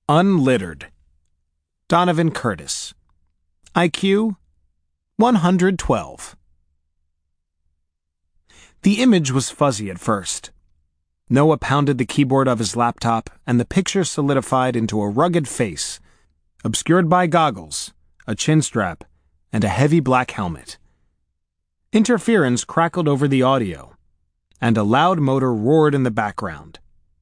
Unlittered. Donovan Curtis. IQ 112. The image was fuzzy at first. Noah pounded the keyboard of his laptop, and the picture solidified into a rugged face, obscured by goggles, a chin strap, and a heavy black helmet. Interference crackled over the audio, and a loud motor roared in the background.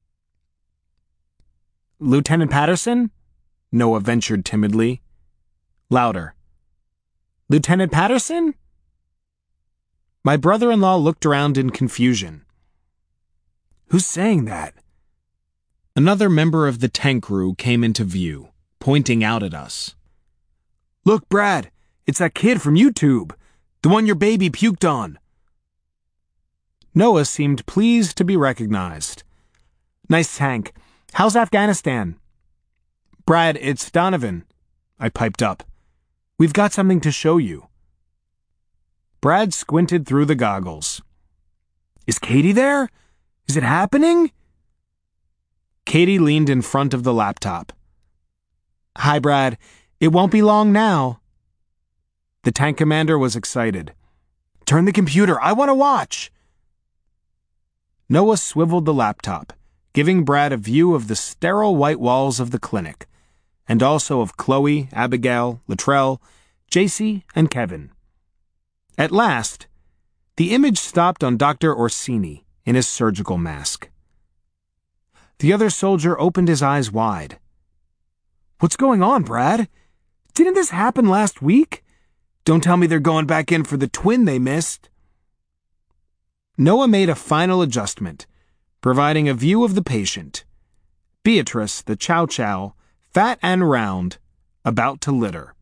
"Lieutenant Patterson?" Noah ventured timidly. Louder. "Lieutenant Patterson?" My brother-in-law looked around in confusion. "Who's saying that?" Another member of the tank crew came into view, pointing out at us. "Look, Brad, it's that kid from YouTube, the one your baby puked on." Noah seemed pleased to be recognized. "Nice tank. How's Afghanistan?" "Brad, it's Donovan," I piped up. "We've got something to show you." Brad squinted through the goggles. "Is Katie there? Is it happening?" Katie leaned in front of the laptop. "Hi, Brad. It won't be long now." The tank commander was excited. "Turn the computer. I want to watch." Noah swiveled the laptop, giving Brad a view of the sterile white walls of the clinic, and also of Chloe, Abigail, Latrell, JC, and Kevin. At last, the image stopped on Dr. Orsini in his surgical mask. The other soldier opened his eyes wide. "What's going on, Brad? Didn't this happen last week? Don't tell me they're going back in for the twin they missed." Noah made a final adjustment, providing a view of the patient. Beatrice, the chow chow, fat and round, about to litter.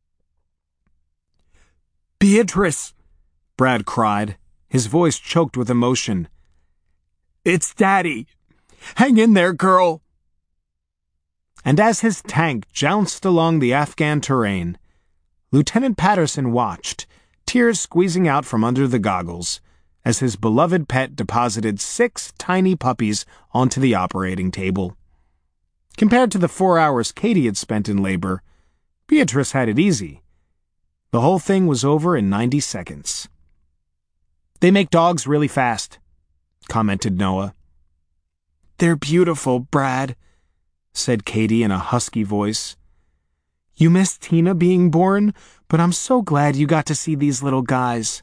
"Beatrice!" Brad cried, his voice choked with emotion. "It's Daddy! Hang in there, girl!" And as his tank jounced along the Afghan terrain, Lieutenant Patterson watched, tears squeezing out from under the goggles, as his beloved pet deposited 6 tiny puppies onto the operating table. Compared to the 4 hours Katie had spent in labor, Beatrice had it easy. The whole thing was over in 90 seconds. "They make dogs really fast," commented Noah. "They're beautiful, Brad," said Katie in a husky voice. "You missed Tina being born, but I'm so glad you got to see these little guys."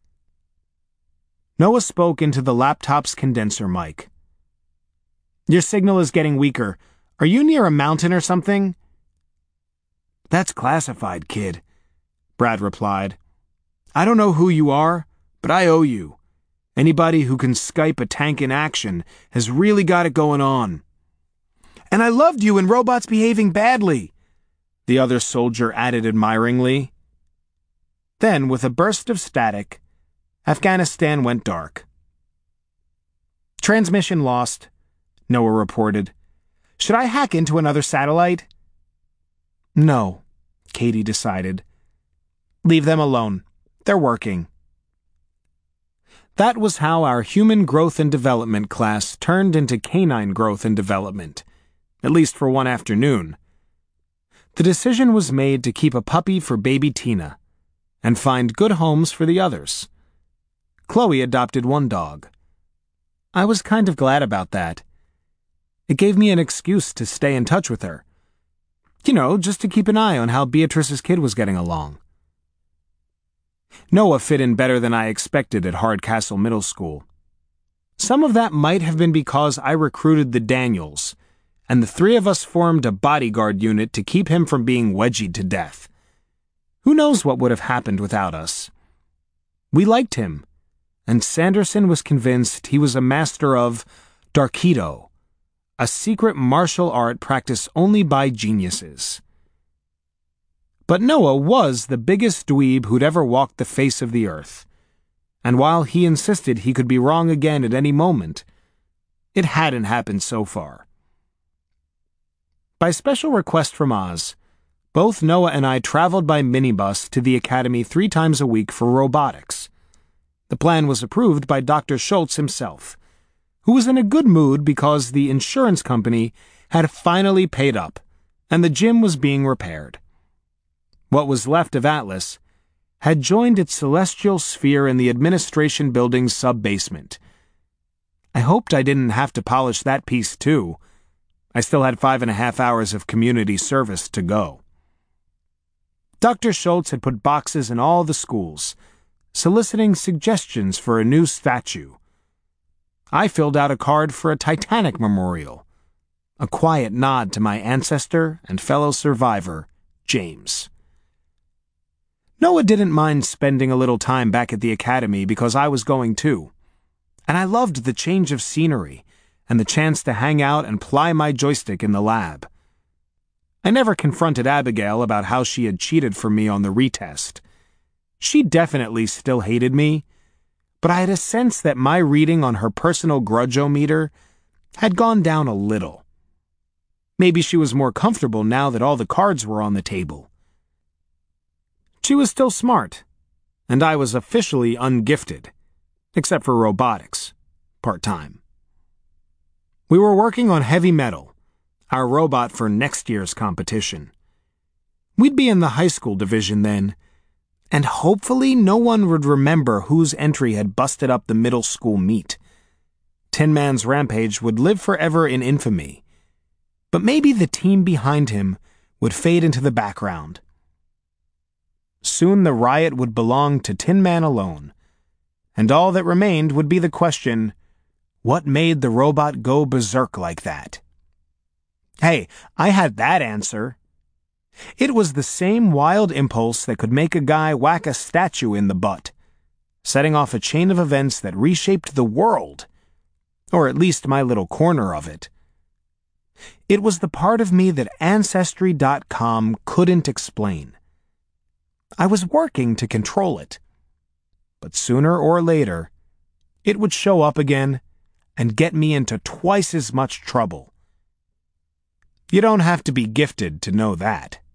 Noah spoke into the laptop's condenser mic. "Your signal is getting weaker. Are you near a mountain or something?" "That's classified, kid," Brad replied. "I don't know who you are, but I owe you. Anybody who can Skype a tank in action has really got it going on." "And I loved you in Robots Behaving Badly," the other soldier added admiringly. Then, with a burst of static, Afghanistan went dark. "Transmission lost," Noah reported. "Should I hack into another satellite?" "No," Katie decided. "Leave them alone. They're working." That was how our human growth and development class turned into canine growth and development, at least for one afternoon. The decision was made to keep a puppy for baby Tina and find good homes for the others. Chloe adopted one dog. I was kind of glad about that. It gave me an excuse to stay in touch with her. You know, just to keep an eye on how Beatrice's kid was getting along. Noah fit in better than I expected at Hardcastle Middle School. Some of that might have been because I recruited the Daniels, and the 3 of us formed a bodyguard unit to keep him from being wedgied to death. Who knows what would have happened without us? We liked him, and Sanderson was convinced he was a master of Darkido, a secret martial art practiced only by geniuses. But Noah was the biggest dweeb who'd ever walked the face of the earth, and while he insisted he could be wrong again at any moment, it hadn't happened so far. By special request from Oz, both Noah and I traveled by minibus to the academy 3 times a week for robotics. The plan was approved by Dr. Schultz himself, who was in a good mood because the insurance company had finally paid up and the gym was being repaired. What was left of Atlas had joined its celestial sphere in the administration building's sub-basement. I hoped I didn't have to polish that piece too. I still had 5.5 hours of community service to go. Dr. Schultz had put boxes in all the schools, soliciting suggestions for a new statue. I filled out a card for a Titanic memorial, a quiet nod to my ancestor and fellow survivor, James. Noah didn't mind spending a little time back at the academy because I was going too, and I loved the change of scenery and the chance to hang out and ply my joystick in the lab. I never confronted Abigail about how she had cheated for me on the retest. She definitely still hated me, but I had a sense that my reading on her personal grudge-o-meter had gone down a little. Maybe she was more comfortable now that all the cards were on the table. She was still smart, and I was officially ungifted, except for robotics, part-time. We were working on Heavy Metal, our robot for next year's competition. We'd be in the high school division then, and hopefully no one would remember whose entry had busted up the middle school meet. Tin Man's rampage would live forever in infamy, but maybe the team behind him would fade into the background. Soon the riot would belong to Tin Man alone, and all that remained would be the question, what made the robot go berserk like that? Hey, I had that answer. It was the same wild impulse that could make a guy whack a statue in the butt, setting off a chain of events that reshaped the world, or at least my little corner of it. It was the part of me that Ancestry.com couldn't explain. I was working to control it, but sooner or later, it would show up again and get me into twice as much trouble. You don't have to be gifted to know that.